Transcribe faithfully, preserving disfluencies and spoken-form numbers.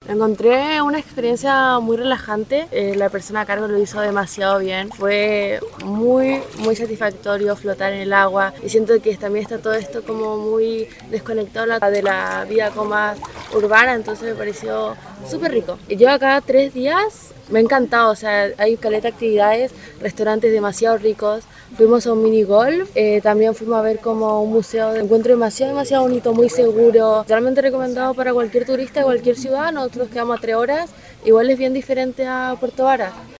Encontré una experiencia muy relajante, eh, la persona a cargo lo hizo demasiado bien, fue muy muy satisfactorio flotar en el agua y siento que también está todo esto como muy desconectado de la vida como más urbana, entonces me pareció súper rico. Y yo acá tres días me ha encantado, o sea, hay caleta de actividades, restaurantes demasiado ricos, fuimos a un mini golf, eh, también fuimos a ver como un museo de encuentro demasiado, demasiado bonito, muy seguro, realmente recomendado para cualquier turista de cualquier ciudad. Nosotros quedamos a tres horas, igual es bien diferente a Puerto Varas.